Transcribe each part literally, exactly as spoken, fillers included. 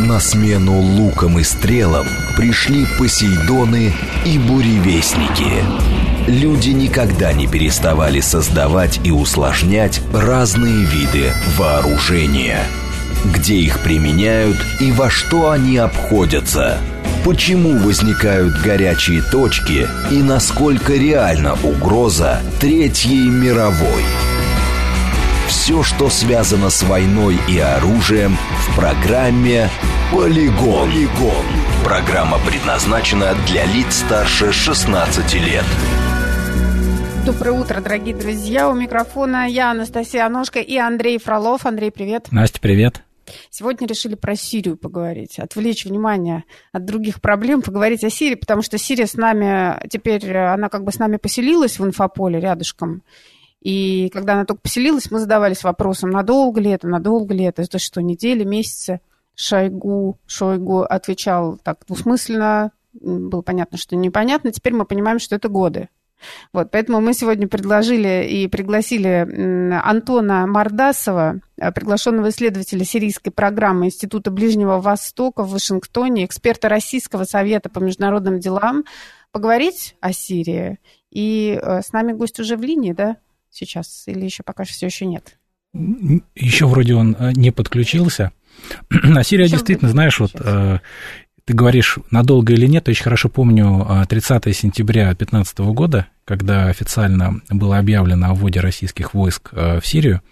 На смену лукам и стрелам пришли Посейдоны и буревестники. Люди никогда не переставали создавать и усложнять разные виды вооружения. Где их применяют и во что они обходятся? Почему возникают горячие точки и насколько реальна угроза Третьей мировой? Все, что связано с войной и оружием, в программе «Полигон». «Полигон». Программа предназначена для лиц старше шестнадцати лет. Доброе утро, дорогие друзья. У микрофона я, Анастасия Аношко, и Андрей Фролов. Андрей, привет. Настя, привет. Сегодня решили про Сирию поговорить, отвлечь внимание от других проблем, поговорить о Сирии, потому что Сирия с нами, теперь она как бы с нами поселилась в инфополе рядышком. И когда она только поселилась, мы задавались вопросом, надолго ли это, надолго ли это, это что, недели, месяцы. Шойгу, Шойгу отвечал так двусмысленно, было понятно, что непонятно, теперь мы понимаем, что это годы. Вот, поэтому мы сегодня предложили и пригласили Антона Мардасова, приглашенного исследователя сирийской программы Института Ближнего Востока в Вашингтоне, эксперта Российского совета по международным делам, поговорить о Сирии. И с нами гость уже в линии, да, сейчас? Или еще пока все еще нет? Еще вроде он не подключился. А Сирия еще действительно, знаешь, вот... Ты говоришь, надолго или нет, я очень хорошо помню тридцатого сентября две тысячи пятнадцатого года, когда официально было объявлено о вводе российских войск в Сирию,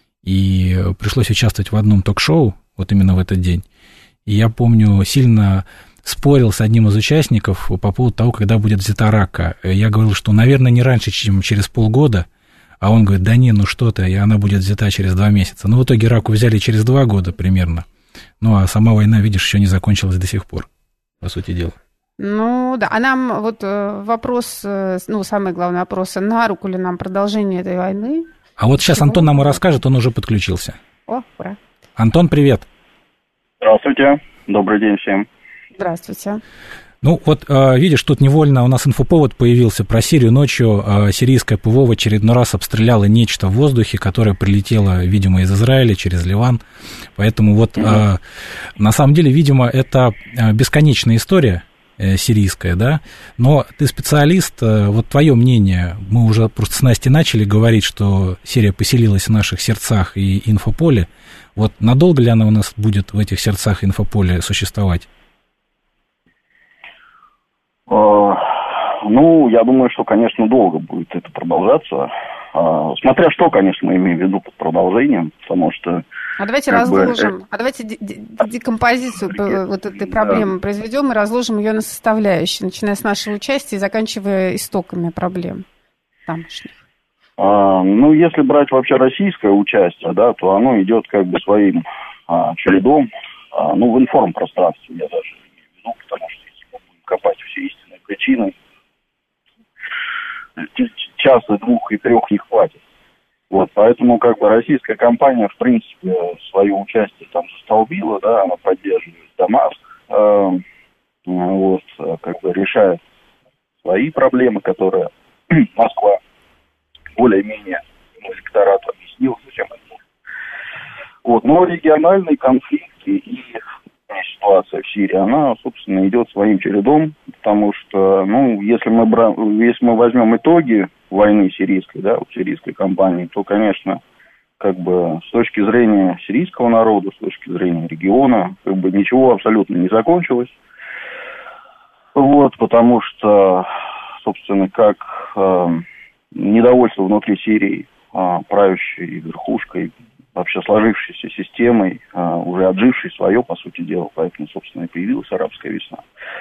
и пришлось участвовать в одном ток-шоу, вот именно в этот день. И я помню, сильно спорил с одним из участников по поводу того, когда будет взята Рака. Я говорил, что, наверное, не раньше, чем через полгода, а он говорит, да не, ну что ты, и она будет взята через два месяца. Ну, в итоге Раку взяли через два года примерно. Ну, а сама война, видишь, еще не закончилась до сих пор, по сути дела. Ну, да, а нам вот вопрос, ну, самый главный вопрос, на руку ли нам продолжение этой войны? А вот сейчас Чего? Антон нам и расскажет, он уже подключился. О, ура. Антон, привет. Здравствуйте, добрый день всем. Здравствуйте. Ну, вот, видишь, тут невольно у нас инфоповод появился про Сирию. Ночью сирийское ПВО в очередной раз обстреляло нечто в воздухе, которое прилетело, видимо, из Израиля через Ливан. Поэтому вот, mm-hmm. на самом деле, видимо, это бесконечная история сирийская, да? Но ты специалист, вот твое мнение, мы уже просто с Настей начали говорить, что Сирия поселилась в наших сердцах и инфополе. Вот надолго ли она у нас будет в этих сердцах и инфополе существовать? Ну, я думаю, что, конечно, долго будет это продолжаться. Смотря что, конечно, мы имеем в виду под продолжением, потому что... А давайте разложим, бы... а давайте декомпозицию вот этой проблемы да. произведем и разложим ее на составляющие, начиная с нашего участия и заканчивая истоками проблем тамошних. А, ну, если брать вообще российское участие, да, то оно идет как бы своим а, чередом, а, ну, в информпространстве, я даже имею в виду, потому что если мы будем копать все истинные причины, часа, двух и трех не хватит. Вот, поэтому как бы российская компания, в принципе, свое участие там застолбила, да, она поддерживает Дамаск, э, вот, как бы решает свои проблемы, которые Москва более-менее ну, электорату объяснила, зачем это нужно. Вот, но региональные конфликты и ситуация в Сирии, она, собственно, идет своим чередом, потому что, ну, если мы, бра... если мы возьмем итоги войны сирийской, да, вот сирийской кампании, то, конечно, как бы с точки зрения сирийского народа, с точки зрения региона, как бы ничего абсолютно не закончилось. Вот, потому что, собственно, как э, недовольство внутри Сирии э, правящей верхушкой, вообще сложившейся системой, уже отжившей свое, по сути дела, поэтому, собственно, и появилась арабская весна.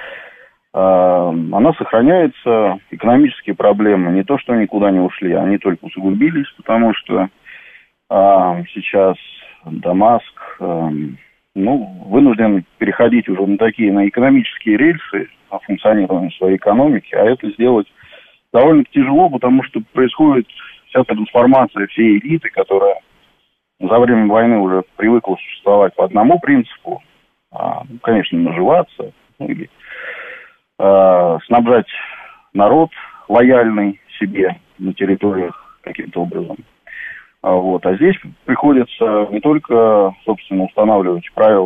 Она сохраняется, экономические проблемы не то, что никуда не ушли, они только усугубились, потому что сейчас Дамаск, ну, вынужден переходить уже на такие, на экономические рельсы функционирования своей экономики, а это сделать довольно тяжело, потому что происходит вся трансформация всей элиты, которая за время войны уже привыкла существовать по одному принципу, а, ну, конечно, наживаться, ну, или а, снабжать народ лояльный себе на территориях каким-то образом. А, вот. а здесь приходится не только, собственно, устанавливать правила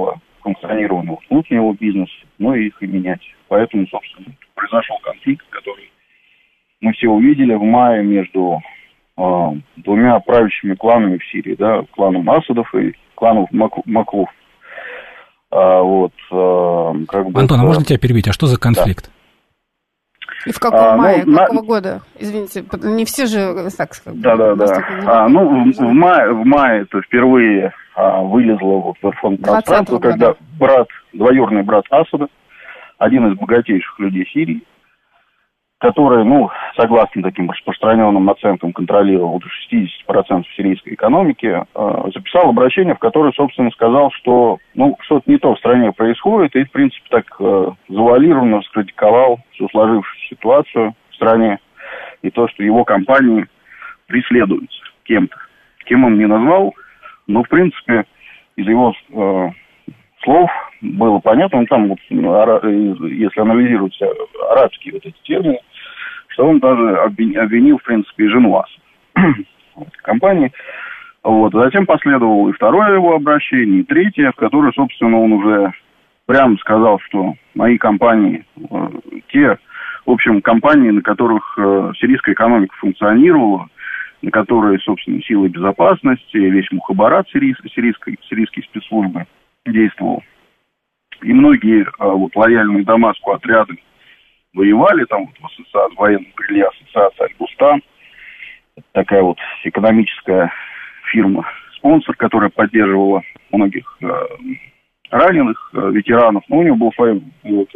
функционирования внутреннего бизнеса, но и их и менять. Поэтому, собственно, произошел конфликт, который мы все увидели в мае между э, двумя правящими кланами в Сирии, да, кланом Асадов и кланом Мак- Маклуф. А, вот, э, как бы Антон, это... а можно тебя перебить? А что за конфликт? И в каком а, мае, ну, какого на... года? Извините, не все же так сказать. Да, да, да. А, ну, в, в мае, в мае это впервые а, вылезло вот в информпространство, когда брат, двоюродный брат Асада, один из богатейших людей Сирии, который, ну, согласно таким распространенным оценкам, контролировал до шестьдесят процентов сирийской экономики, э, записал обращение, в которое, собственно, сказал, что, ну, что-то не то в стране происходит, и, в принципе, так э, завуалированно раскритиковал всю сложившуюся ситуацию в стране, и то, что его компании преследуются кем-то. Кем он не назвал, но, в принципе, из его э, слов было понятно, он там, вот, если анализировать арабские вот эти термины, что он даже обвинил, в принципе, и жену Асада компании. Вот. Затем последовало и второе его обращение, и третье, в которое, собственно, он уже прямо сказал, что мои компании, те, в общем, компании, на которых сирийская экономика функционировала, на которые, собственно, силы безопасности, весь мухабарат сирийской, сирийской, сирийской спецслужбы действовал. И многие а, вот, лояльные Дамаску отряды воевали, там вот в ассоциации, в военном крыле ассоциации Аль-Бустан, такая вот экономическая фирма, спонсор, которая поддерживала многих а, раненых, а, ветеранов, но у него был свой вот,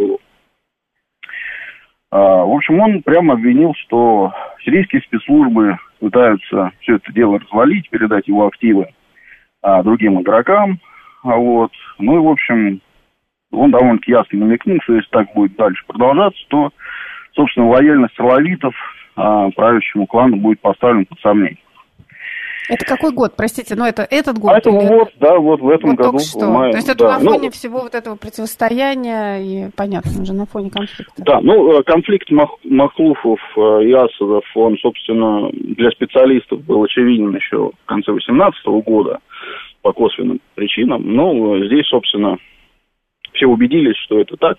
а, в общем, он прямо обвинил, что сирийские спецслужбы пытаются все это дело развалить, передать его активы а, другим игрокам, а, вот, ну и, в общем, он довольно-таки ясно намекнул, что если так будет дальше продолжаться, то, собственно, лояльность салавитов а, правящему клану будет поставлена под сомнение. Это какой год, простите, ну это этот год? А это вот, да, вот в этом вот году. Что? В мае, То есть это да. на фоне ну, всего вот этого противостояния и, понятно, уже на фоне конфликта. Да, ну, конфликт Мах- Махлуфов и Асадов, он, собственно, для специалистов был очевиден еще в конце восемнадцатого года по косвенным причинам. Но здесь, собственно, все убедились, что это так.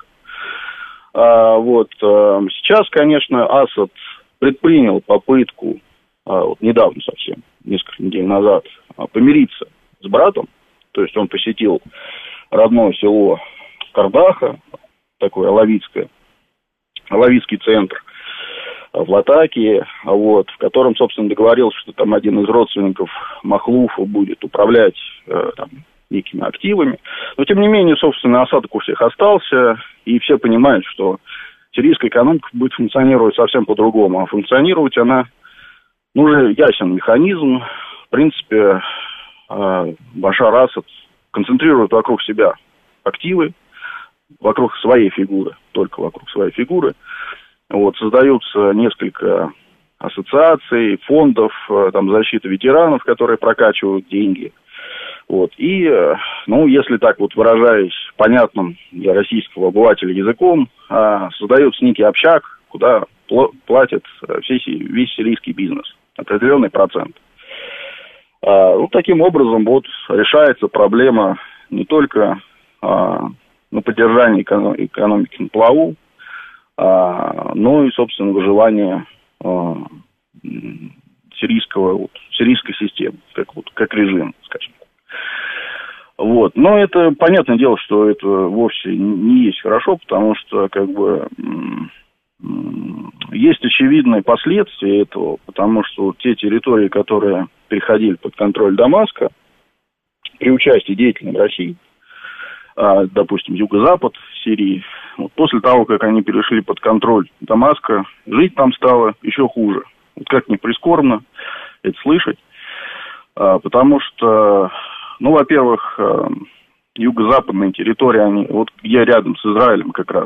А, вот, а, сейчас, конечно, Асад предпринял попытку, а, вот, недавно совсем, несколько недель назад, а, помириться с братом. То есть он посетил родное село Кардаха, такое алавитское, алавитский центр в Латакии, вот, в котором, собственно, договорился, что там один из родственников Махлуфа будет управлять э, там, некими активами. Но, тем не менее, собственно, осадок у всех остался, и все понимают, что сирийская экономика будет функционировать совсем по-другому. А функционировать она, ну, уже ясен механизм. В принципе, э, Башар Асад концентрирует вокруг себя активы, вокруг своей фигуры, только вокруг своей фигуры. Вот, создаются несколько ассоциаций, фондов там, защиты ветеранов, которые прокачивают деньги. Вот, и, ну, если так вот выражаясь понятным для российского обывателя языком, создается некий общак, куда платит весь, весь сирийский бизнес, определенный процент. Вот таким образом вот решается проблема не только на поддержание экономики на плаву, а, ну и, собственно, выживание а, сирийского, вот, сирийской системы, как, вот, как режим, скажем. Вот. Но это, понятное дело, что это вовсе не есть хорошо, потому что, как бы, м- м- есть очевидные последствия этого, потому что вот те территории, которые переходили под контроль Дамаска при участии деятельной России, а, допустим, юго-запад Сирии, вот после того, как они перешли под контроль Дамаска, жить там стало еще хуже. Вот как ни прискорбно это слышать, а, потому что, ну, во-первых, а, юго-западные территории, они, вот где рядом с Израилем как раз,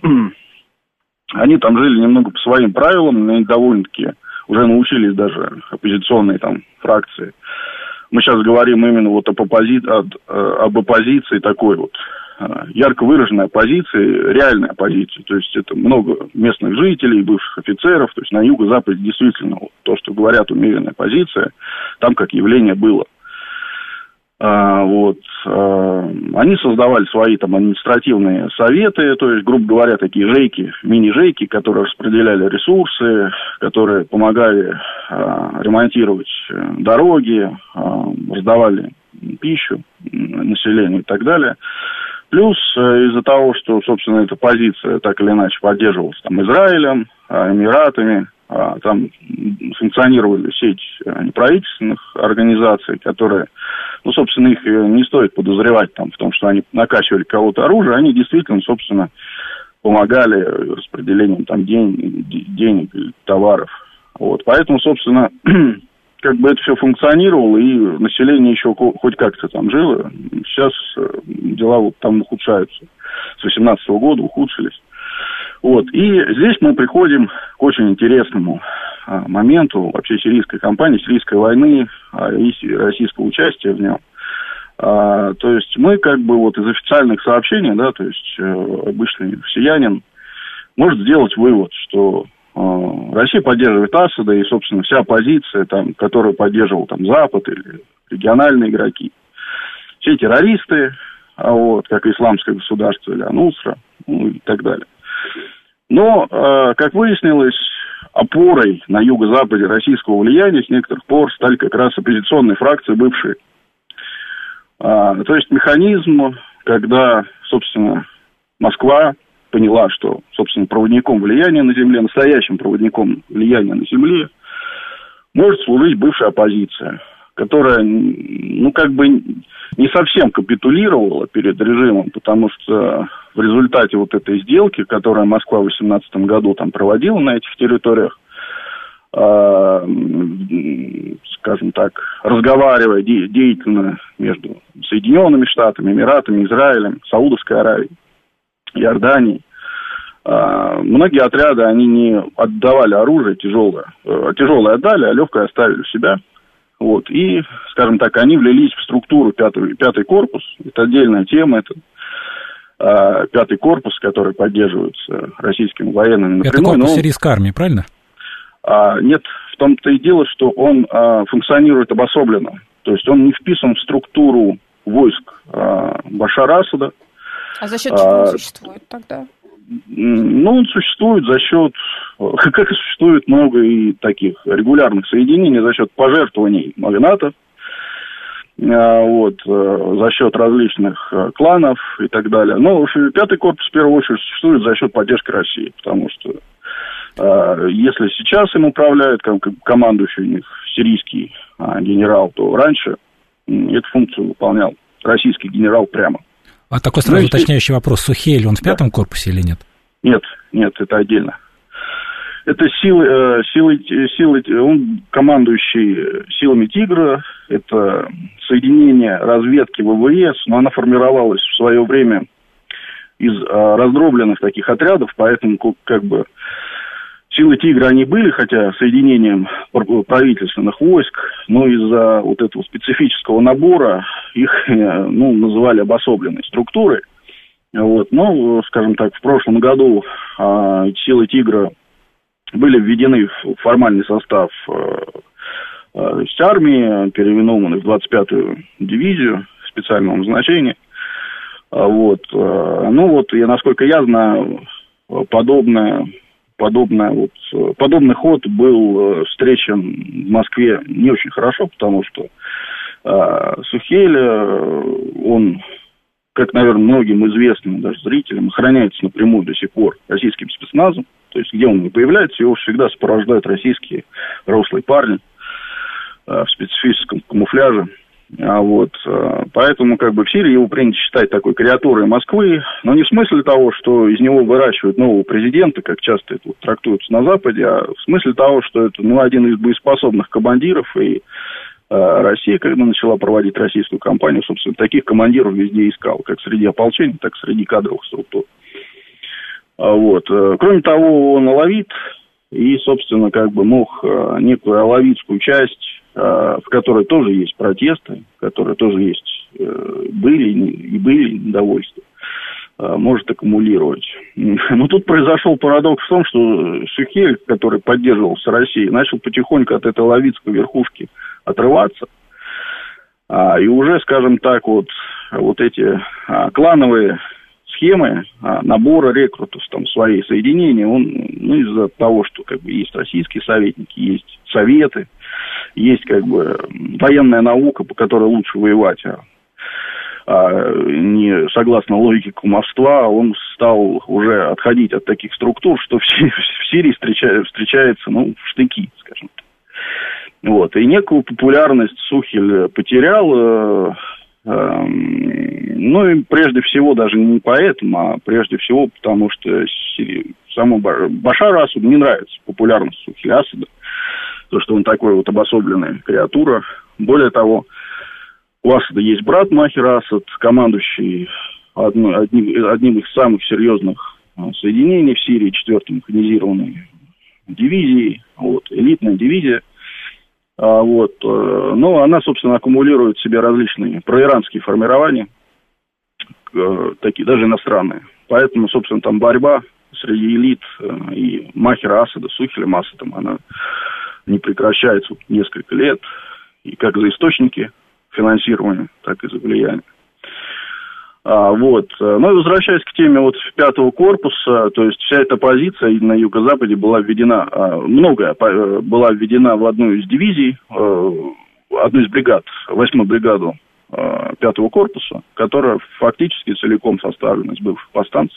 они там жили немного по своим правилам, но довольно-таки уже научились даже оппозиционные там фракции. Мы сейчас говорим именно вот об, оппози... об оппозиции такой вот ярко выраженной оппозиции, реальной оппозиции. То есть это много местных жителей, бывших офицеров. То есть на юго-западе действительно вот то, что говорят умеренная оппозиция, там как явление было. Вот. Они создавали свои там административные советы, то есть, грубо говоря, такие жейки, мини-жейки, которые распределяли ресурсы, которые помогали ремонтировать дороги, раздавали пищу населению и так далее. Плюс из-за того, что, собственно, эта позиция так или иначе поддерживалась там Израилем, Эмиратами, там функционировали сеть неправительственных организаций, которые, ну, собственно, их не стоит подозревать там в том, что они накачивали кого-то оружие, они действительно, собственно, помогали распределением там день, денег, товаров. Вот. Поэтому, собственно, как бы это все функционировало, и население еще хоть как-то там жило. Сейчас дела вот там ухудшаются. С восемнадцатого года ухудшились. Вот. И здесь мы приходим к очень интересному а, моменту вообще сирийской кампании, сирийской войны а, и российского участия в нем. А, то есть мы как бы вот из официальных сообщений, да, то есть э, обычный россиянин может сделать вывод, что э, Россия поддерживает Асада, и, собственно, вся оппозиция, там, которую поддерживал там Запад или региональные игроки, все террористы, а вот, как исламское государство или Анусра, ну и так далее. Но, э, как выяснилось, опорой на юго-западе российского влияния с некоторых пор стали как раз оппозиционные фракции бывшие. А, то есть механизм, когда, собственно, Москва поняла, что, собственно, проводником влияния на земле, настоящим проводником влияния на земле может служить бывшая оппозиция, которая, ну, как бы не совсем капитулировала перед режимом, потому что в результате вот этой сделки, которую Москва в две тысячи восемнадцатом году там проводила на этих территориях, э, скажем так, разговаривая де- деятельно между Соединенными Штатами, Эмиратами, Израилем, Саудовской Аравией, Иорданией, э, многие отряды, они не отдавали оружие тяжелое, э, тяжелое отдали, а легкое оставили у себя. Вот, и, скажем так, они влились в структуру пятый, пятый корпус. Это отдельная тема, это а, пятый корпус, который поддерживается российскими военными напрямую. Пятый корпус но, сирийской армии, правильно? А, нет, в том-то и дело, что он а, функционирует обособленно. То есть он не вписан в структуру войск а, Башара Асада. А за счет чего он существует тогда? Ну, он существует за счет, как и существует много и таких регулярных соединений, за счет пожертвований магнатов, вот, за счет различных кланов и так далее. Но пятый корпус, в первую очередь, существует за счет поддержки России, потому что если сейчас им управляет командующий у них сирийский генерал, то раньше эту функцию выполнял российский генерал прямо. А такой сразу ну, уточняющий вопрос. Сухейль, он в пятом да. корпусе или нет? Нет, нет, это отдельно. Это силы, силы, силы, он командующий силами «Тигра», это соединение разведки ВВС, но она формировалась в свое время из раздробленных таких отрядов, поэтому как бы силы «Тигра» они были, хотя соединением правительственных войск, но из-за вот этого специфического набора их, ну, называли обособленной структурой. Вот. Но, скажем так, в прошлом году а, силы «Тигра» были введены в формальный состав а, армии, переименованы в двадцать пятую дивизию специального назначения. А, вот. А, ну вот, и насколько я знаю, подобное... Подобное, вот, подобный ход был встречен в Москве не очень хорошо, потому что э, Сухейль, он, как, наверное, многим известным даже зрителям, охраняется напрямую до сих пор российским спецназом. То есть, где он не появляется, его всегда сопровождают российские рослые парни э, в специфическом камуфляже. А вот, поэтому как бы в Сирии его принято считать такой карикатурой Москвы, но не в смысле того, что из него выращивают нового президента, как часто это вот трактуется на Западе, а в смысле того, что это ну, один из боеспособных командиров, и э, Россия, когда начала проводить российскую кампанию, собственно, таких командиров везде искал, как среди ополчения, так и среди кадровых структур. А вот. Кроме того, он алавит, и, собственно, как бы мог э, некую алавитскую часть, в которой тоже есть протесты, в которой тоже есть э, были и были недовольства, э, может аккумулировать. Но тут произошел парадокс в том, что Сухейль, который поддерживался Россией, начал потихоньку от этой лавитской верхушки отрываться. А, и уже, скажем так, вот, вот эти а, клановые схемы а, набора рекрутов, там, свои соединения, он, ну, из-за того, что, как бы, есть российские советники, есть советы, есть, как бы, военная наука, по которой лучше воевать, а, а не согласно логике кумовства, он стал уже отходить от таких структур, что в, в Сирии встреча, встречается, ну, в штыки, скажем так. Вот, и некую популярность Сухель потерял, э, э, ну, и прежде всего даже не поэтому, а прежде всего потому, что Сирии, самому Башару Асаду не нравится популярность Сухеля Асада, то, что он такой вот обособленная креатура. Более того, у Асада есть брат Махер Асад, командующий одно, одним, одним из самых серьезных соединений в Сирии, четвертой механизированной дивизии, вот, элитная дивизия. А, вот, но она, собственно, аккумулирует в себе различные проиранские формирования, такие, даже иностранные. Поэтому, собственно, там борьба среди элит и Махера Асада, Сухелем Асадом, она не прекращается несколько лет, и как за источники финансирования, так и за влияние. А, вот. Ну и возвращаясь к теме вот пятого корпуса, то есть вся эта позиция на юго-западе была введена, а, многое была введена в одну из дивизий, а, одну из бригад, восьмую бригаду а, пятого корпуса, которая фактически целиком составлена из бывших повстанцев.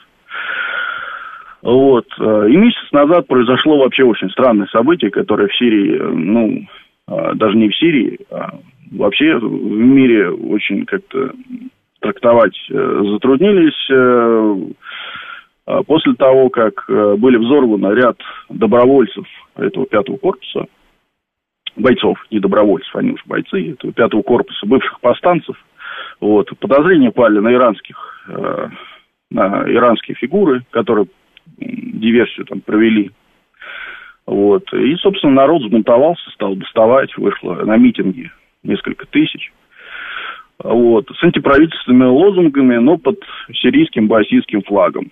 Вот. И месяц назад произошло вообще очень странное событие, которое в Сирии, ну, даже не в Сирии, а вообще в мире очень как-то трактовать затруднились. После того, как были взорваны ряд добровольцев этого пятого корпуса, бойцов, не добровольцев, они уже бойцы, этого пятого корпуса, бывших повстанцев, вот, подозрения пали на иранских, на иранские фигуры, которые диверсию там провели. Вот. И, собственно, народ взбунтовался, стал доставать, вышло на митинги несколько тысяч. Вот. С антиправительственными лозунгами, но под сирийским баасистским флагом.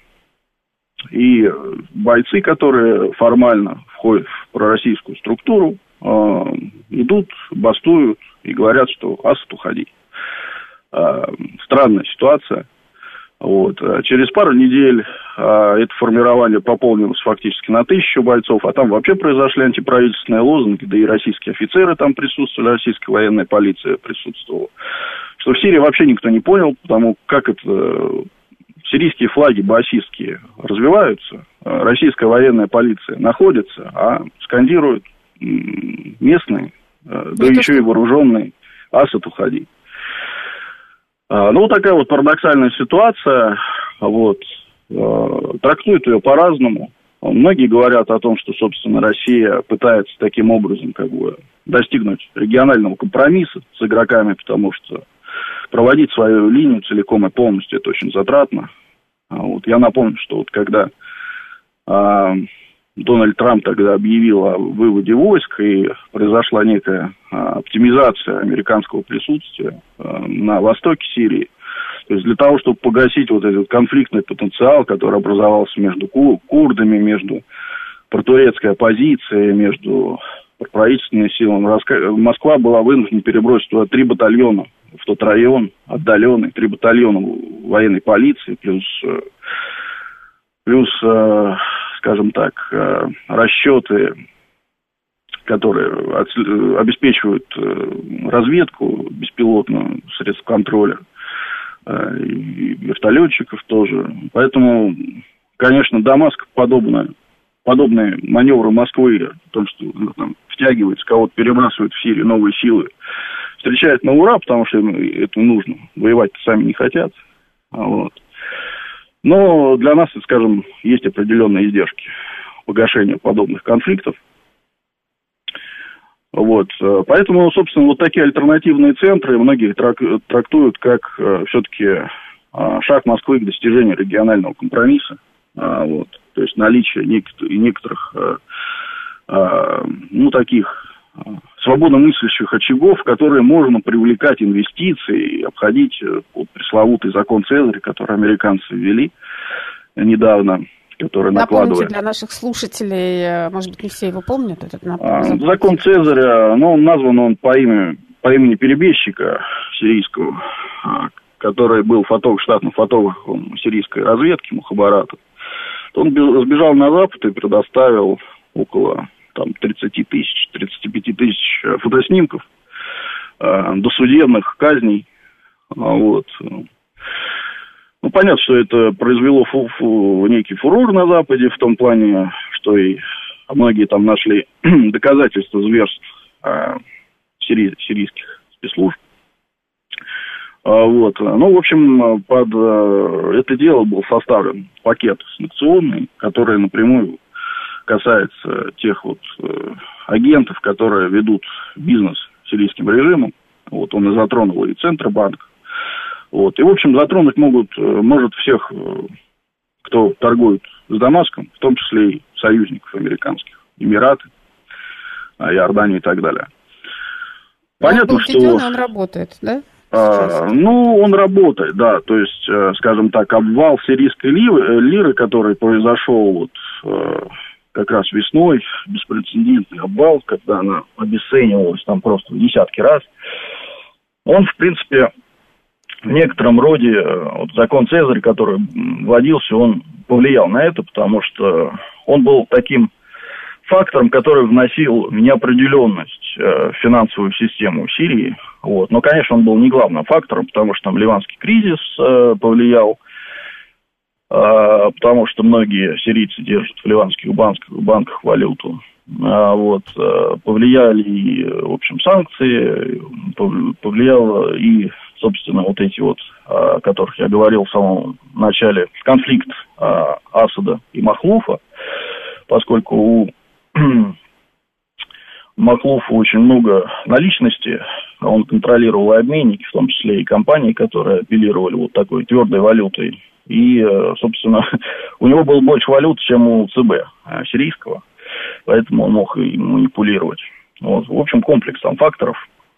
И бойцы, которые формально входят в пророссийскую структуру, э, идут, бастуют и говорят, что Асад, уходи. Э, странная ситуация. Вот. Через пару недель а, это формирование пополнилось фактически на тысячу бойцов, а там вообще произошли антиправительственные лозунги, да и российские офицеры там присутствовали, российская военная полиция присутствовала. Что в Сирии вообще никто не понял, потому как это сирийские флаги баасистские развиваются, российская военная полиция находится, а скандируют местные, да еще и вооруженные: Асад, уходи. Ну, такая вот парадоксальная ситуация, вот, трактуют ее по-разному. Многие говорят о том, что, собственно, Россия пытается таким образом, как бы, достигнуть регионального компромисса с игроками, потому что проводить свою линию целиком и полностью — это очень затратно. Вот, я напомню, что вот когда а, Дональд Трамп тогда объявил о выводе войск, и произошла некая а, оптимизация американского присутствия а, на востоке Сирии. То есть для того, чтобы погасить вот этот конфликтный потенциал, который образовался между ку- курдами, между протурецкой оппозицией, между правительственными силами, Москва была вынуждена перебросить туда три батальона в тот район, отдаленный, три батальона военной полиции, плюс, плюс скажем так, расчеты, которые обеспечивают разведку беспилотную, средств контроля, и вертолетчиков тоже. Поэтому, конечно, Дамаск подобное, подобные маневры Москвы, о том, что ну, там, втягивается, кого-то перебрасывает в Сирию новые силы, встречает на ура, потому что им это нужно. Воевать-то сами не хотят. Вот. Но для нас, скажем, есть определенные издержки погашения подобных конфликтов. Вот. Поэтому, собственно, вот такие альтернативные центры многие трактуют как все-таки шаг Москвы к достижению регионального компромисса. Вот. То есть наличие некоторых, ну, таких свободно мыслящих очагов, в которые можно привлекать инвестиции и обходить вот, пресловутый закон Цезаря, который американцы ввели недавно, который накладывает... Напомните для наших слушателей, может быть, не все его помнят, этот напомню. Закон Цезаря, ну, назван он по имени по имени Перебежчика сирийского, который был фотограф, штатным фотографом сирийской разведки Мухабарата. Он сбежал на Запад и предоставил около там, тридцать тысяч, тридцать пять тысяч фотоснимков, э, досудебных казней. Вот. Ну, понятно, что это произвело фу- фу- некий фурор на Западе, в том плане, что и многие там нашли доказательства зверств э, сири- сирийских спецслужб. Вот. Ну, в общем, под это дело был составлен пакет санкционный, который напрямую касается тех вот агентов, которые ведут бизнес с сирийским режимом. Вот. Он и затронул и Центробанк. Вот. И, в общем, затронуть могут, может всех, кто торгует с Дамаском, в том числе и союзников американских, Эмираты, Иорданию и так далее. Понятно, что... Он работает, да? А, ну, он работает, да, то есть, скажем так, обвал сирийской лиры, лиры который произошел вот как раз весной, беспрецедентный обвал, когда она обесценивалась там просто в десятки раз, он, в принципе, в некотором роде, вот закон Цезаря, который вводился, он повлиял на это, потому что он был таким фактором, который вносил неопределенность э, в финансовую систему Сирии. Вот. Но, конечно, он был не главным фактором, потому что там ливанский кризис э, повлиял, э, потому что многие сирийцы держат в ливанских банках, банках валюту. А, вот, э, повлияли и, в общем, санкции, повлияло и, собственно, вот эти вот, о которых я говорил в самом начале, конфликт э, Асада и Махлуфа, поскольку у Махлуфа очень много наличности, он контролировал и обменники, в том числе и компании, которые апеллировали вот такой твердой валютой. И, собственно, у него было больше валют, чем у ЦБ сирийского, поэтому он мог и манипулировать. Вот. В общем, комплекс там факторов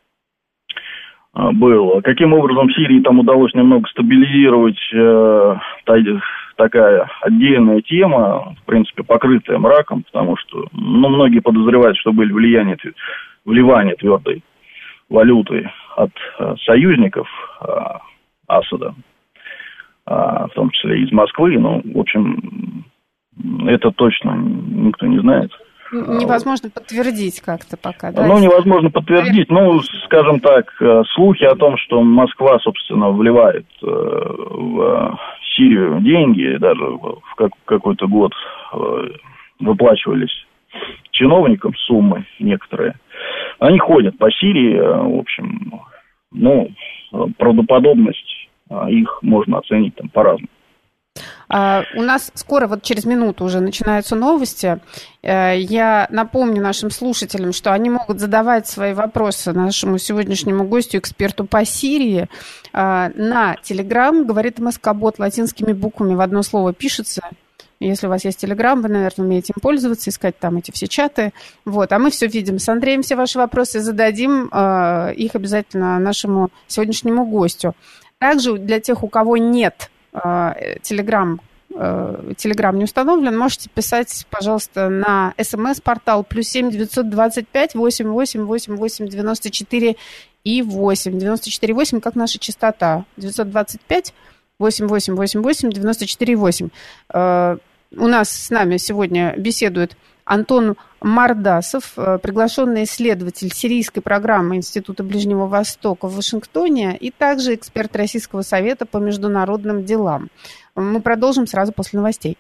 был. Каким образом Сирии там удалось немного стабилизировать, э, такая отдельная тема, в принципе, покрытая мраком, потому что, ну, многие подозревают, что были влияния, вливания твердой валюты от э, союзников э, Асада, э, в том числе из Москвы, но, в общем, это точно никто не знает. Невозможно подтвердить как-то пока, да? Ну, невозможно подтвердить. Ну, скажем так, слухи о том, что Москва, собственно, вливает в Сирию деньги, даже в какой-то год выплачивались чиновникам суммы некоторые, они ходят по Сирии, в общем, ну, правдоподобность их можно оценить там по-разному. Uh, у нас скоро, вот через минуту уже начинаются новости. Uh, я напомню нашим слушателям, что они могут задавать свои вопросы нашему сегодняшнему гостю, эксперту по Сирии, uh, на Telegram, говорит МСК-бот, латинскими буквами в одно слово пишется. Если у вас есть Telegram, вы, наверное, умеете им пользоваться, искать там эти все чаты. Вот. А мы все видим. С Андреем все ваши вопросы зададим, uh, их обязательно нашему сегодняшнему гостю. Также для тех, у кого нет Телеграм, Телеграм не установлен, можете писать, пожалуйста, на смс-портал плюс семь девятьсот двадцать пять восемь восемь восемь восемь девяносто четыре и восемь. девяносто четыре и восемь, как наша частота. девятьсот двадцать пять восемь восемь восемь восемь девяносто четыре и восемь. У нас с нами сегодня беседует Антон Мардасов, приглашенный исследователь сирийской программы Института Ближнего Востока в Вашингтоне и также эксперт Российского совета по международным делам. Мы продолжим сразу после новостей.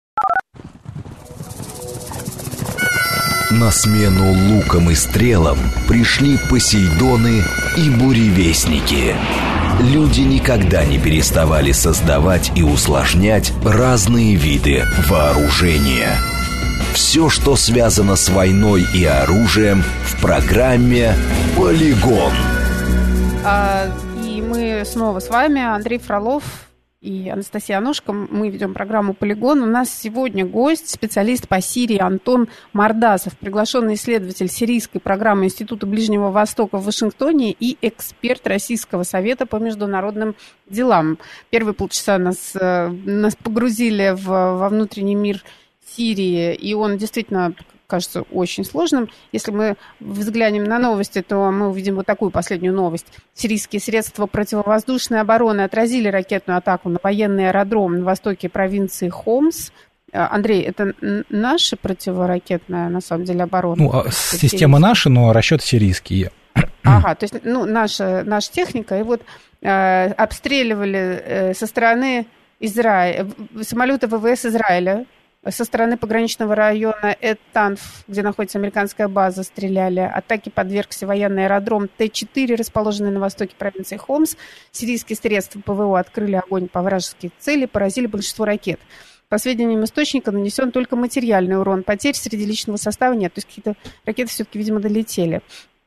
На смену лукам и стрелам пришли Посейдоны и буревестники. Люди никогда не переставали создавать и усложнять разные виды вооружения. Все, что связано с войной и оружием, в программе «Полигон». А, и мы снова с вами, Андрей Фролов и Анастасия Аношко. Мы ведем программу «Полигон». У нас сегодня гость, специалист по Сирии Антон Мардасов, приглашенный исследователь сирийской программы Института Ближнего Востока в Вашингтоне и эксперт Российского совета по международным делам. Первые полчаса нас, нас погрузили в, во внутренний мир Сирии, и он действительно, кажется очень сложным. Если мы взглянем на новости, то мы увидим вот такую последнюю новость. Сирийские средства противовоздушной обороны отразили ракетную атаку на военный аэродром на востоке провинции Хомс. Андрей, это наша противоракетная, на самом деле, оборона? Ну, система наша, но расчет сирийский. Ага, то есть, ну, наша, наша техника. И вот э, обстреливали э, со стороны Израиля, самолеты ВВС Израиля, со стороны пограничного района Эт-Танф, где находится американская база, стреляли. Атаке подвергся военный аэродром Т четыре, расположенный на востоке провинции Хомс. Сирийские средства ПВО открыли огонь по вражеским целям, поразили большинство ракет. По сведениям источника, нанесен только материальный урон. Потерь среди личного состава нет. То есть какие-то ракеты все-таки, видимо, долетели.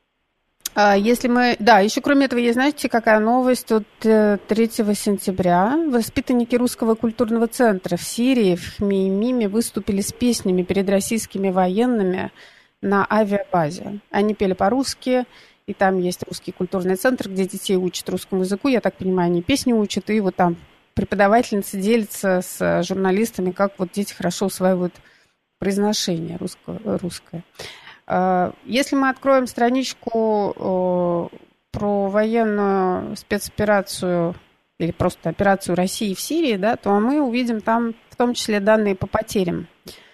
Если мы... Да, еще кроме этого, есть, знаете, какая новость? Тут третьего сентября воспитанники Русского культурного центра в Сирии, в Хмеймиме, выступили с песнями перед российскими военными на авиабазе. Они пели по-русски, и там есть Русский культурный центр, где детей учат русскому языку. Я так понимаю, они песни учат, и вот там преподавательница делится с журналистами, как вот дети хорошо усваивают произношение русское. русское. Если мы откроем страничку про военную спецоперацию или просто операцию России в Сирии, да, то мы увидим там в том числе данные по потерям.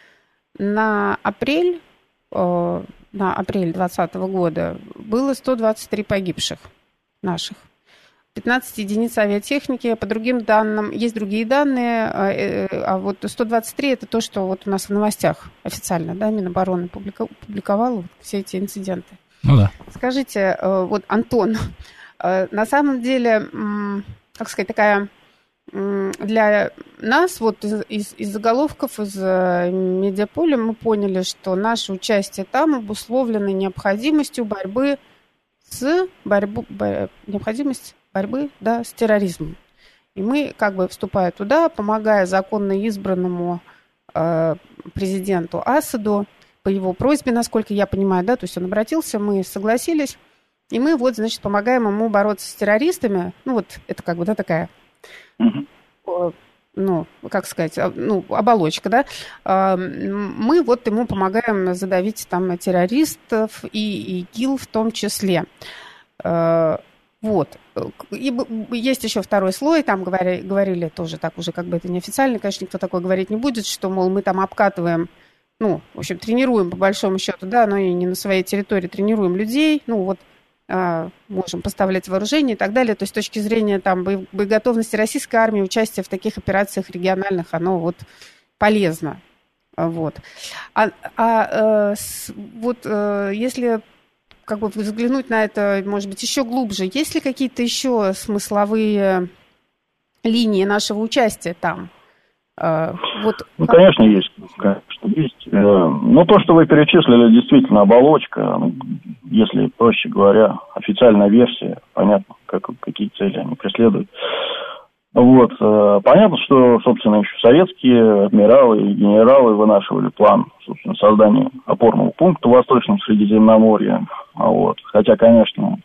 На апрель, на апрель двадцатого года было сто двадцать три погибших наших. пятнадцать единиц авиатехники. По другим данным, есть другие данные, а вот сто двадцать три это то, что вот у нас в новостях официально, да, Минобороны публиковала вот все эти инциденты. Ну да. Скажите, вот, Антон, на самом деле, как сказать, такая для нас, вот из, из, из заголовков, из медиаполя мы поняли, что наше участие там обусловлено необходимостью борьбы с борьбу, бо, необходимость борьбы, да, с терроризмом. И мы, как бы вступая туда, помогая законно избранному э, президенту Асаду, по его просьбе, насколько я понимаю, да, то есть он обратился, мы согласились, и мы вот, значит, помогаем ему бороться с террористами. Ну, вот это как бы, да, такая, э, ну, как сказать, ну, оболочка, да. Э, мы вот ему помогаем задавить там террористов и ИГИЛ в том числе. Э, Вот. И есть еще второй слой, там говорили, говорили тоже так уже, как бы это неофициально, конечно, никто такое говорить не будет, что, мол, мы там обкатываем, ну, в общем, тренируем по большому счету, да, но и не на своей территории, тренируем людей, ну, вот, а, можем поставлять вооружение и так далее. То есть с точки зрения там боеготовности российской армии, участие в таких операциях региональных, оно вот полезно. Вот. А, а с, вот если... как бы взглянуть на это, может быть, еще глубже. Есть ли какие-то еще смысловые линии нашего участия там? Вот, ну, как... конечно, есть. Конечно, есть. Ну, то, что вы перечислили, действительно оболочка. Если, проще говоря, официальная версия, понятно, как, какие цели они преследуют. Вот. Понятно, что, собственно, еще советские адмиралы и генералы вынашивали план, собственно, создания опорного пункта в Восточном Средиземноморье. Вот. Хотя, конечно,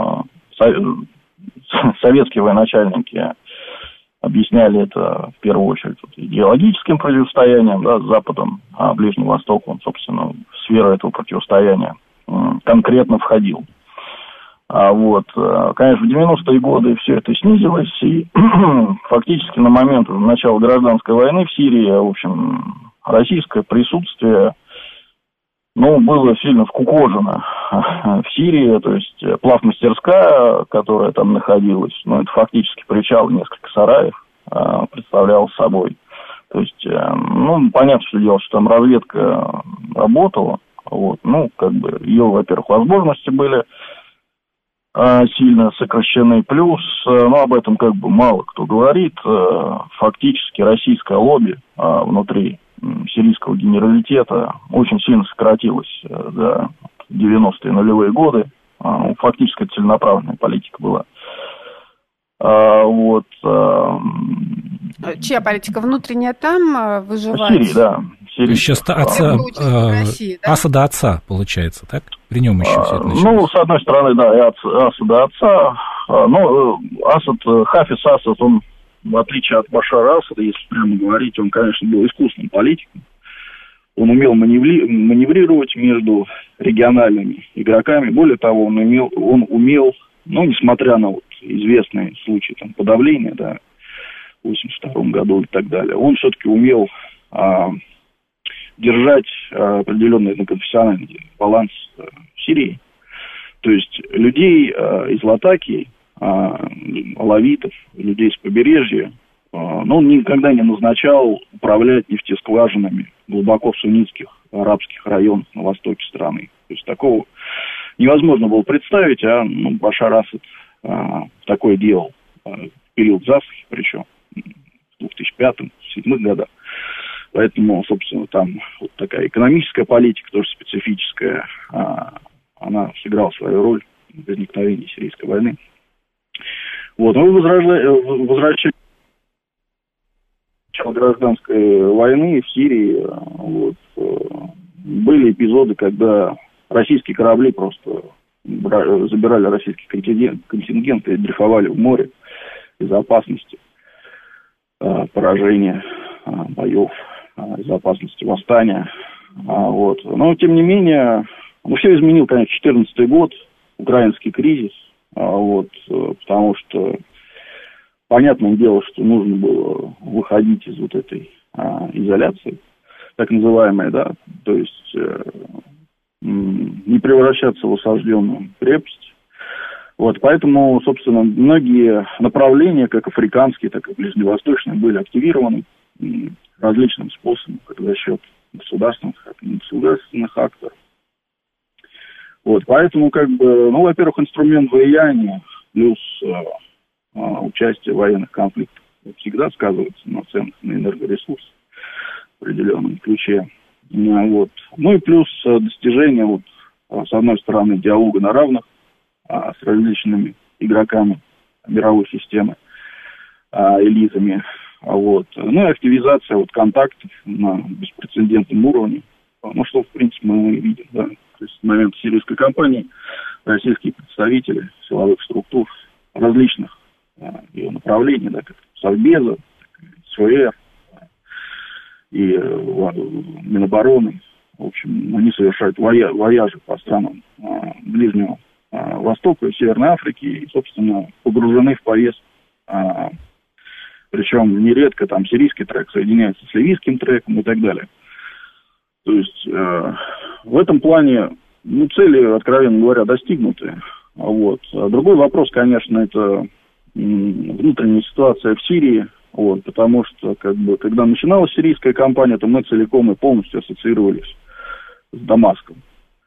советские военачальники объясняли это в первую очередь идеологическим противостоянием, да, с Западом, а Ближний Восток, он, собственно, в сферу этого противостояния конкретно входил. А вот, конечно, в девяностые годы все это снизилось, и фактически на момент начала гражданской войны в Сирии, в общем, российское присутствие, ну, было сильно скукожено в Сирии, то есть плавмастерская, которая там находилась, ну, это фактически причал, несколько сараев представлял собой. То есть, ну, понятно, что дело, что там разведка работала, вот, ну, как бы ее, во-первых, возможности были сильно сокращены. Плюс, ну, об этом как бы мало кто говорит, фактически российское лобби внутри сирийского генералитета очень сильно сократилось за девяностые нулевые годы. Фактически это целенаправленная политика была. Вот. Чья политика? Внутренняя там выживать? В Сирии, да. Сирии. Еще отца, э, России, да? Асада отца, получается, так? При нем еще все это началось. Ну, с одной стороны, да, и Асада отца. Но Асад, Хафиз Асад, он, в отличие от Башара Асада, если прямо говорить, он, конечно, был искусным политиком. Он умел маневри- маневрировать между региональными игроками. Более того, он умел, он умел, ну, несмотря на вот известные случаи там, подавления, да, в восемьдесят втором году и так далее, он все-таки умел а, держать а, определенный конфессиональный баланс а, в Сирии. То есть людей а, из Латакии, а, алавитов, людей с побережья, а, но он никогда не назначал управлять нефтескважинами глубоко в суннитских арабских районах на востоке страны. То есть такого невозможно было представить, а ну, Башар Асад а, такое делал а, в период засухи, причем в две тысячи пятом — две тысячи седьмом годах. Поэтому, собственно, там вот такая экономическая политика, тоже специфическая, а, она сыграла свою роль в возникновении сирийской войны. Вот, мы возвращаемся к гражданской войны в Сирии. Вот, были эпизоды, когда российские корабли просто забирали российский контингент, контингент и дрейфовали в море из-за опасности поражения боев, из-за опасности восстания. Вот. Но, тем не менее, ну, все изменил, конечно, две тысячи четырнадцатый год, украинский кризис, вот, потому что понятное дело, что нужно было выходить из вот этой а, изоляции, так называемой, да, то есть э, не превращаться в осажденную крепость. Вот, поэтому, собственно, многие направления, как африканские, так и ближневосточные, были активированы м, различным способом, как за счет государственных, государственных акторов. Вот, поэтому, как бы, ну, во-первых, инструмент влияния плюс э, э, участие в военных конфликтах всегда сказывается на ценах на энергоресурсы в определенном ключе. Вот. Ну и плюс э, достижение, вот, э, с одной стороны, диалога на равных э, с различными игроками мировой системы, э, элитами. Вот. Ну и активизация вот, контактов на беспрецедентном уровне. Ну, что, в принципе, мы и видим, да. То есть, с момента сирийской кампании российские представители силовых структур различных а, ее направлений, да, как Совбеза, СВР и а, Минобороны, в общем, они совершают воя- вояжи по странам а, Ближнего а, Востока и Северной Африки и, собственно, погружены в поезд. А, причем нередко там сирийский трек соединяется с ливийским треком и так далее. То есть э, в этом плане, ну, цели, откровенно говоря, достигнуты. Вот. А другой вопрос, конечно, это м, внутренняя ситуация в Сирии, вот, потому что, как бы, когда начиналась сирийская кампания, то мы целиком и полностью ассоциировались с Дамаском.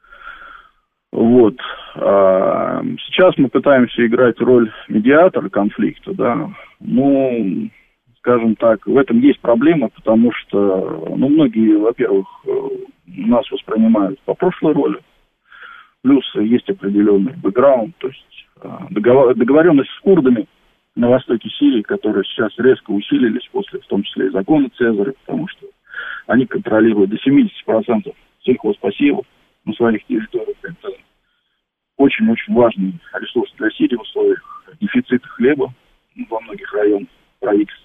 Вот. А сейчас мы пытаемся играть роль медиатора конфликта, да, ну, скажем так, в этом есть проблема, потому что, ну, многие, во-первых, нас воспринимают по прошлой роли, плюс есть определенный бэкграунд, то есть договор, договоренность с курдами на востоке Сирии, которые сейчас резко усилились после, в том числе, и закона Цезаря, потому что они контролируют до семьдесят процентов сельхозпосевов на своих территориях. Это очень-очень важный ресурс для Сирии в условиях дефицита хлеба во многих районах правительства.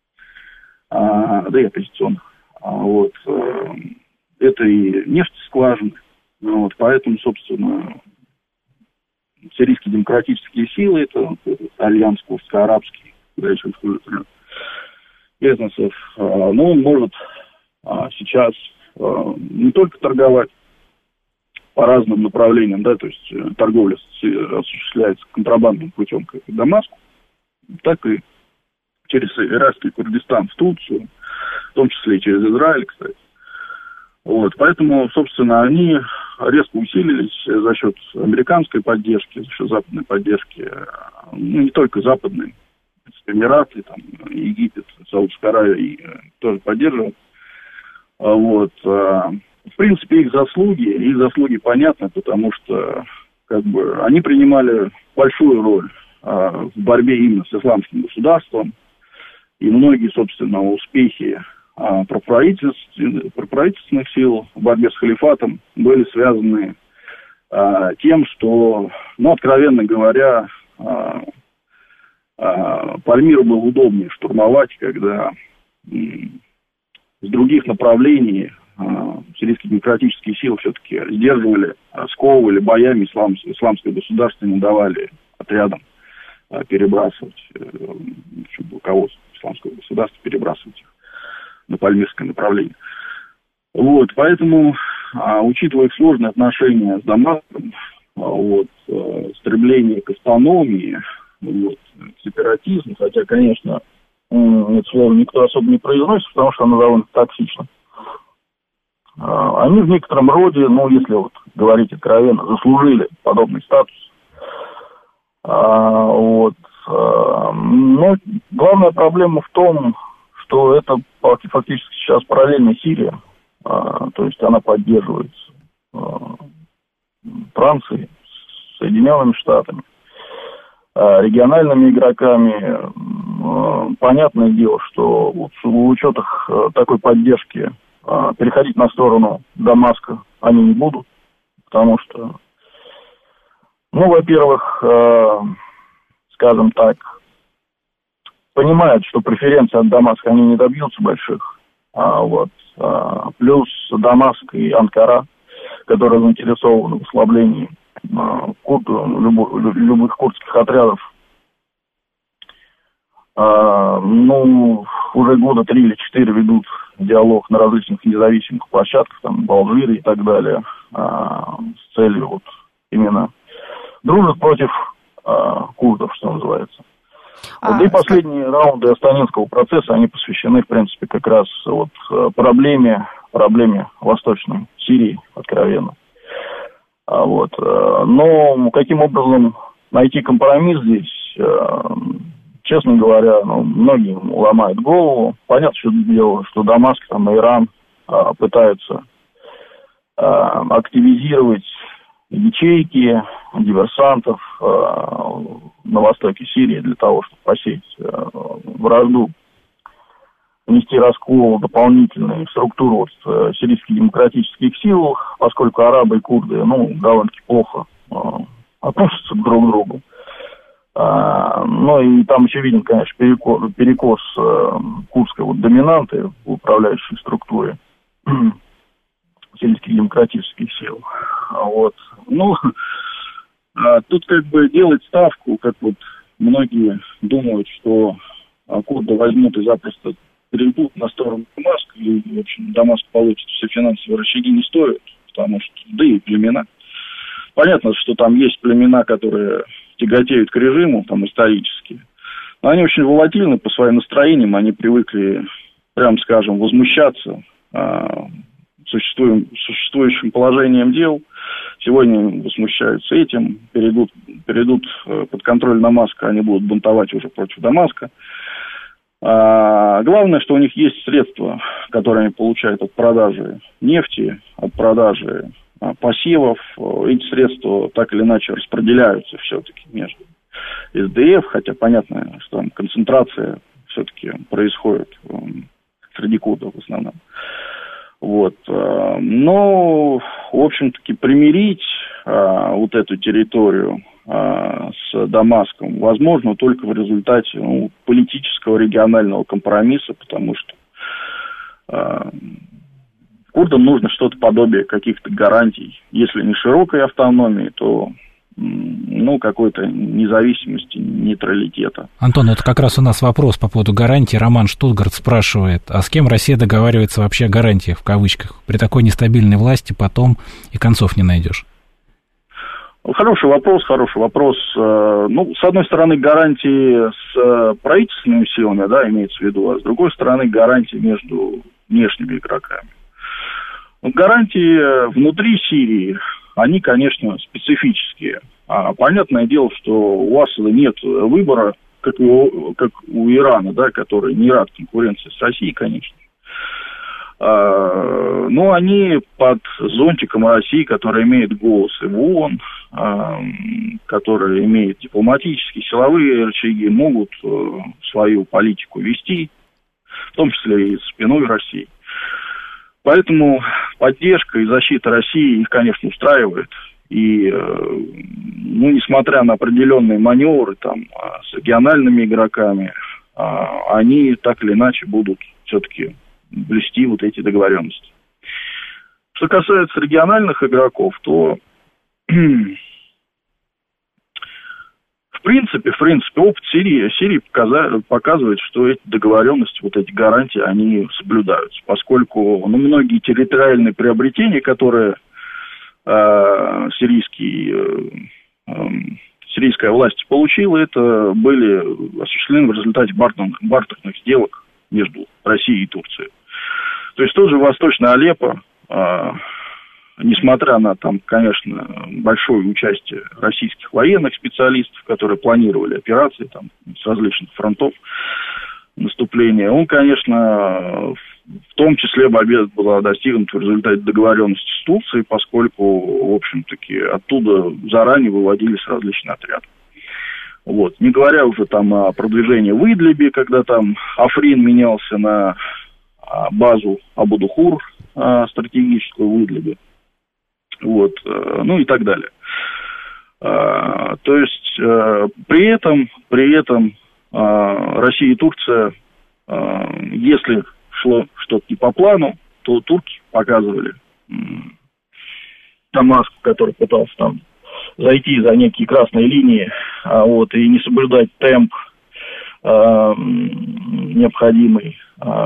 А, да и оппозиционных. А, вот, а, это и нефтескважины. Вот, поэтому, собственно, сирийские демократические силы, это, это альянс курдско-арабский, куда еще входит бизнесов, а, но он может а, сейчас а, не только торговать по разным направлениям, да, то есть торговля осуществляется контрабандным путем как и Дамаску, так и через Иракский Курдистан в Турцию, в том числе и через Израиль, кстати. Вот, поэтому, собственно, они резко усилились за счет американской поддержки, за счет западной поддержки, ну, не только западной, Эмираты, там, Египет, Саудовская Аравия тоже поддерживают. Вот, в принципе, их заслуги, их заслуги понятны, потому что, как бы, они принимали большую роль в борьбе именно с исламским государством. И многие, собственно, успехи а, проправительственных, проправительственных сил в борьбе с халифатом были связаны а, тем, что, ну, откровенно говоря, а, а, Пальмиру было удобнее штурмовать, когда м, с других направлений сирийские демократические силы все-таки сдерживали, сковывали боями ислам, исламское государство, не давали отрядам перебрасывать, чтобы руководство исламского государства перебрасывать их на пальмирское направление. Вот, поэтому, учитывая их сложные отношения с Дамаском, вот, стремление к автономии, вот, к сепаратизму, хотя, конечно, это слово никто особо не произносит, потому что оно довольно токсично. Они в некотором роде, ну, если вот говорить откровенно, заслужили подобный статус. Вот. Но главная проблема в том, что это фактически сейчас параллельная Сирия, то есть она поддерживается Францией, Соединенными Штатами, региональными игроками. Понятное дело, что в учете такой поддержки переходить на сторону Дамаска они не будут, потому что, ну, во-первых, скажем так, понимают, что преференции от Дамаска они не добьются больших, а вот, плюс Дамаск и Анкара, которые заинтересованы в ослаблении курд, любых, любых курдских отрядов, а, ну, уже года три или четыре ведут диалог на различных независимых площадках, там, в Алжире и так далее, а, с целью вот именно дружат против а, курдов, что называется. А, вот, и последние как... раунды Астанинского процесса, они посвящены, в принципе, как раз вот проблеме, проблеме Восточной Сирии, откровенно. А, вот, но каким образом найти компромисс здесь, честно говоря, ну, многим ломает голову. Понятно, что дело, что Дамаск, там, Иран а, пытаются а, активизировать ячейки диверсантов а, на востоке Сирии для того, чтобы посеять а, вражду, внести раскол дополнительную структуру вот, сирийских демократических сил, поскольку арабы и курды, ну, довольно-таки плохо а, относятся друг к другу. А, ну и там еще виден, конечно, перекос, перекос а, курдской вот доминанты в управляющей структуре сирийских демократических сил. А, вот. Ну, а, тут как бы делать ставку, как вот многие думают, что а, курды возьмут и запросто перейдут на сторону Дамаска, и, в общем, Дамаск получит все финансовые рычаги, не стоит, потому что, да и племена. Понятно, что там есть племена, которые тяготеют к режиму, там, исторически. Но они очень волатильны по своим настроениям, они привыкли, прям скажем, возмущаться а, существуем, существующим положением дел. Сегодня возмущаются этим, перейдут, перейдут под контроль Дамаска, они будут бунтовать уже против Дамаска. А, главное, что у них есть средства, которые они получают от продажи нефти, от продажи посевов. Эти средства так или иначе распределяются все-таки между эс дэ эф, хотя понятно, что там концентрация все-таки происходит среди курдов в основном. Вот. Но, в общем-таки, примирить а, вот эту территорию а, с Дамаском возможно только в результате ну, политического регионального компромисса, потому что а, курдам нужно что-то подобие каких-то гарантий, если не широкой автономии, то ну, какой-то независимости, нейтралитета. Антон, это как раз у нас вопрос по поводу гарантий. Роман Штутгарт спрашивает, а с кем Россия договаривается вообще о гарантиях, в кавычках? При такой нестабильной власти потом и концов не найдешь. Хороший вопрос, хороший вопрос. Ну, с одной стороны, гарантии с правительственными силами, да, имеется в виду, а с другой стороны, гарантии между внешними игроками. Гарантии внутри Сирии, они, конечно, специфические. А понятное дело, что у Асада нет выбора, как у, как у Ирана, да, который не рад конкуренции с Россией, конечно. А, но они под зонтиком России, которая имеет голос и в ООН, а, которая имеет дипломатические, силовые рычаги, могут а, свою политику вести, в том числе и спиной России. Поэтому поддержка и защита России их, конечно, устраивает. И, ну, несмотря на определенные маневры там, с региональными игроками, они так или иначе будут все-таки блюсти вот эти договоренности. Что касается региональных игроков, то в принципе, в принципе, опыт Сирии, Сирии показа, показывает, что эти договоренности, вот эти гарантии, они соблюдаются, поскольку ну, многие территориальные приобретения, которые э, сирийский, э, э, сирийская власть получила, это были осуществлены в результате бартерных, бартерных сделок между Россией и Турцией. То есть тоже Восточная Алеппо, э, несмотря на, там, конечно, большое участие российских военных специалистов, которые планировали операции там, с различных фронтов наступления, он, конечно, в том числе победа была достигнута в результате договоренности с Турцией, поскольку, в общем-таки, оттуда заранее выводились различные отряды. Вот. Не говоря уже там о продвижении в Идлибе, когда там Африн менялся на базу Абу-Духур стратегическую в Идлибе. Вот, ну и так далее. То есть при этом, при этом Россия и Турция, если шло что-то не по плану, то турки показывали Дамаск, который пытался там зайти за некие красные линии, вот, и не соблюдать темп необходимый,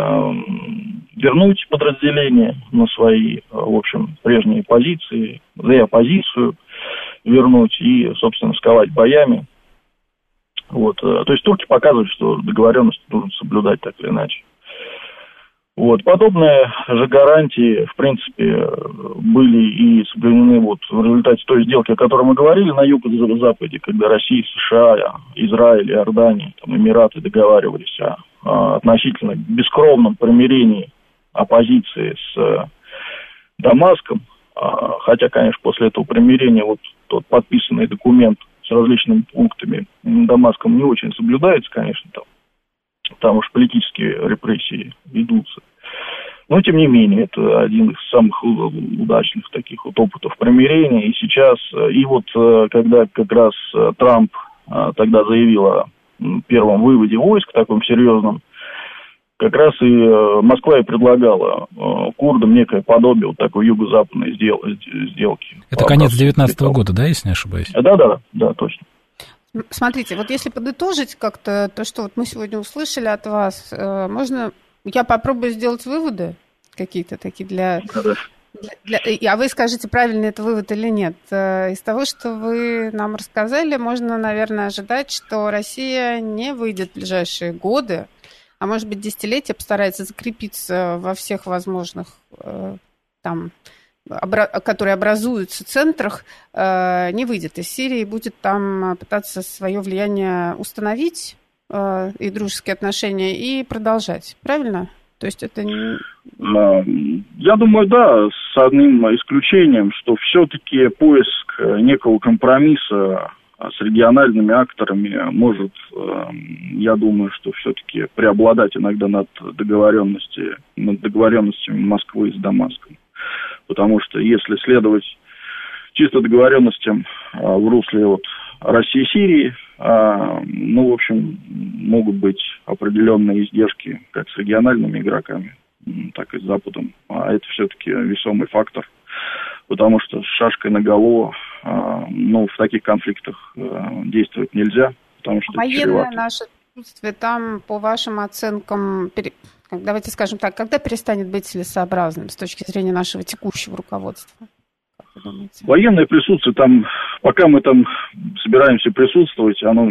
вернуть подразделения на свои, в общем, прежние позиции, да и оппозицию вернуть и, собственно, сковать боями. Вот. То есть турки показывают, что договоренность нужно соблюдать так или иначе. Вот. Подобные же гарантии, в принципе, были и соблюдены вот в результате той сделки, о которой мы говорили, на юго-западе, когда Россия, США, Израиль, Иордания, там, Эмираты договаривались о, о относительно бескровном примирении оппозиции с Дамаском. Хотя, конечно, после этого примирения вот тот подписанный документ с различными пунктами Дамаском не очень соблюдается, конечно, там. Там уж политические репрессии ведутся. Но, тем не менее, это один из самых удачных таких вот опытов примирения. И сейчас, и вот когда как раз Трамп тогда заявил о первом выводе войск, таком серьезном, как раз и Москва и предлагала курдам некое подобие вот такой юго-западной сделки. Это конец девятнадцатого года, да, если не ошибаюсь? Да-да-да, да, точно. Смотрите, вот если подытожить как-то то, что вот мы сегодня услышали от вас, можно... Я попробую сделать выводы какие-то такие для... для... А вы скажите, правильный это вывод или нет. Из того, что вы нам рассказали, можно, наверное, ожидать, что Россия не выйдет в ближайшие годы, а может быть, десятилетия, постарается закрепиться во всех возможных там... которые образуются в центрах, не выйдет из Сирии, будет там пытаться свое влияние установить и дружеские отношения и продолжать. Правильно? То есть это не... Я думаю, да, с одним исключением, что все-таки поиск некого компромисса с региональными акторами может, я думаю, что все-таки преобладать иногда над договоренностями, над договоренностями Москвы с Дамаском. Потому что если следовать чисто договоренностям в русле вот России и Сирии, ну, в общем, могут быть определенные издержки как с региональными игроками, так и с Западом. А это все-таки весомый фактор, потому что с шашкой наголо, ну, в таких конфликтах действовать нельзя, потому что военное наше присутствие там, по вашим оценкам, давайте скажем так, когда перестанет быть целесообразным с точки зрения нашего текущего руководства? Как вы думаете? Военное присутствие там, пока мы там собираемся присутствовать, оно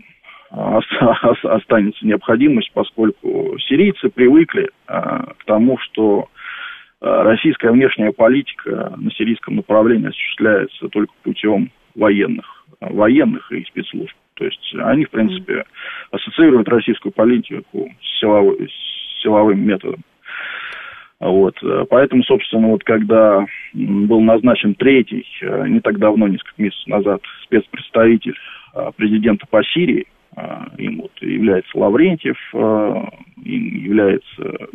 останется необходимость, поскольку сирийцы привыкли к тому, что российская внешняя политика на сирийском направлении осуществляется только путем военных, военных и спецслужб. То есть они, в принципе, ассоциируют российскую политику с, силовой, с силовым методом. Вот. Поэтому, собственно, вот когда был назначен третий, не так давно, несколько месяцев назад, спецпредставитель президента по Сирии, им вот является Лаврентьев, им является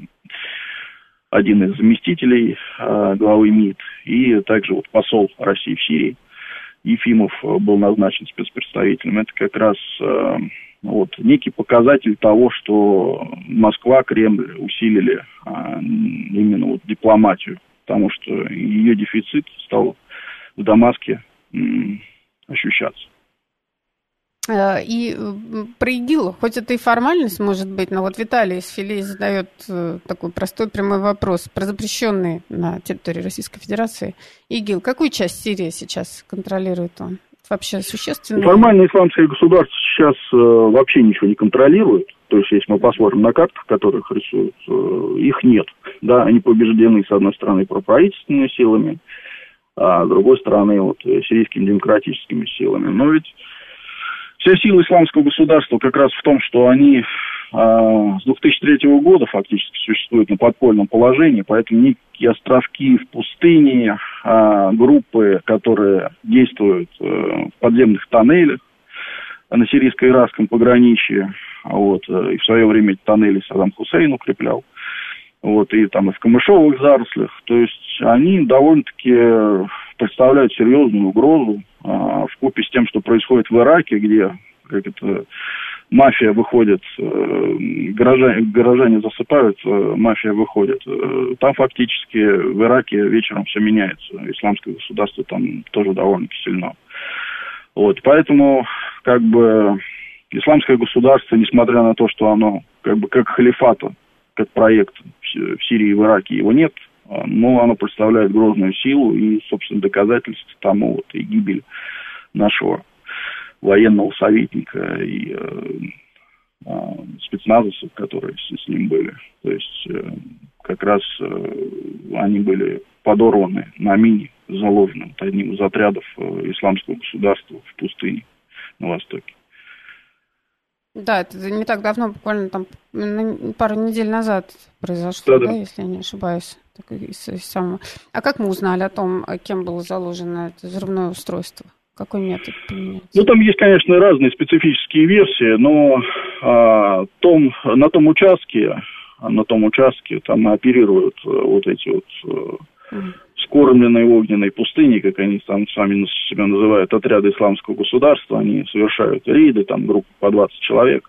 один из заместителей главы МИД, и также вот посол России в Сирии Ефимов был назначен спецпредставителем. Это как раз вот некий показатель того, что Москва, Кремль усилили именно вот дипломатию потому что ее дефицит стал в Дамаске м, ощущаться. И про ИГИЛ, хоть это и формальность может быть, но вот Виталий из Филей задает такой простой прямой вопрос про запрещенный на территории Российской Федерации ИГИЛ. Какую часть Сирии сейчас контролирует он? Вообще существенно? Формально исламское государство сейчас э, вообще ничего не контролирует. То есть, если мы посмотрим на картах, которых рисуют, э, их нет. Да, они побеждены, с одной стороны, проправительственными силами, а с другой стороны, вот, сирийскими демократическими силами. Но ведь вся сила исламского государства как раз в том, что они а, с две тысячи третьего года фактически существуют на подпольном положении, поэтому некие островки в пустыне, а, группы, которые действуют а, в подземных тоннелях на сирийско-иракском пограничье, вот, и в свое время эти тоннели Саддам Хусейн укреплял, вот, и там и в камышовых зарослях, то есть они довольно-таки представляют серьезную угрозу а, вкупе с тем, что происходит в Ираке, где как это, мафия выходит, э, горожане, горожане засыпают, э, мафия выходит. Э, там фактически в Ираке вечером все меняется. Исламское государство там тоже довольно-таки сильно. Вот, поэтому как бы исламское государство, несмотря на то, что оно как бы как халифата, как проект в Сирии и в Ираке его нет, но оно представляет грозную силу и, собственно, доказательств тому вот и гибель нашего военного советника и э, э, спецназовцев, которые с, с ним были. То есть э, как раз э, они были подорваны на мине, заложены одним из отрядов э, исламского государства в пустыне на востоке. Да, это не так давно, буквально там пару недель назад произошло, да, да, если я не ошибаюсь. Так, из, из самого... А как мы узнали о том, кем было заложено это взрывное устройство? Какой метод применяется? Ну, там есть, конечно, разные специфические версии, но а, том, на том участке, на том участке там оперируют вот эти вот mm. скормленные огненные пустыни, как они там сами себя называют, отряды исламского государства. Они совершают рейды, там группа по двадцать человек.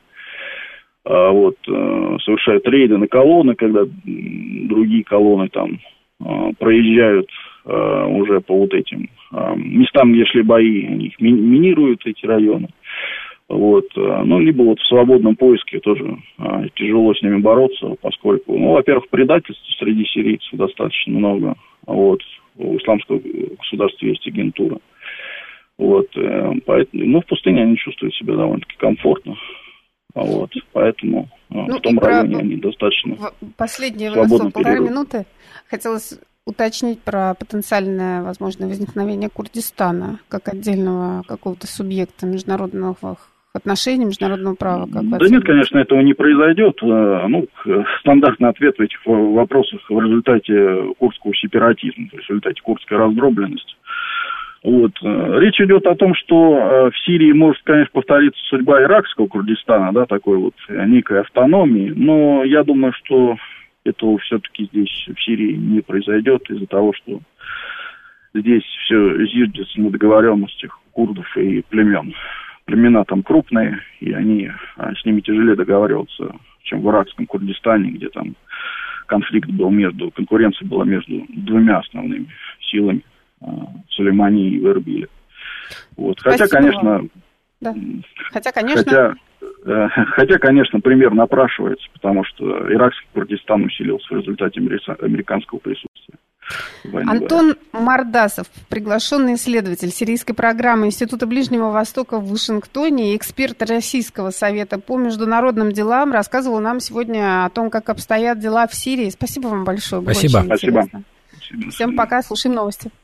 А, вот, а, совершают рейды на колонны, когда другие колонны там а, проезжают а, уже по вот этим а, местам, где шли бои, они их ми- минируют, эти районы. Вот, а, ну, либо вот в свободном поиске тоже а, тяжело с ними бороться, поскольку, ну, во-первых, предательств среди сирийцев достаточно много. Вот, у исламского государства есть агентура. Вот, э, поэтому, ну, в пустыне они чувствуют себя довольно-таки комфортно. Вот, поэтому ну, в том районе они достаточно последние свободно полторы минуты хотелось уточнить про потенциальное возможное возникновение Курдистана как отдельного какого-то субъекта международных отношений, международного права. Как да нет, конечно, этого не произойдет. Ну, стандартный ответ в этих вопросах в результате курдского сепаратизма, в результате курдской раздробленности. Вот. Речь идет о том, что в Сирии может, конечно, повториться судьба иракского Курдистана, да, такой вот некой автономии, но я думаю, что этого все-таки здесь в Сирии не произойдет из-за того, что здесь все зиждется на договоренностях курдов и племен. Племена там крупные, и они, с ними тяжелее договариваться, чем в иракском Курдистане, где там конфликт был между, конкуренция была между двумя основными силами. Сулеймани и Эрбиля. Вот. Хотя, конечно, да. хотя, конечно, хотя, э, хотя, конечно, пример напрашивается, потому что иракский Курдистан усилился в результате американского присутствия. Антон Мардасов, приглашенный исследователь сирийской программы Института Ближнего Востока в Вашингтоне и эксперт Российского совета по международным делам, рассказывал нам сегодня о том, как обстоят дела в Сирии. Спасибо вам большое. Спасибо. Спасибо. Всем пока, слушаем новости.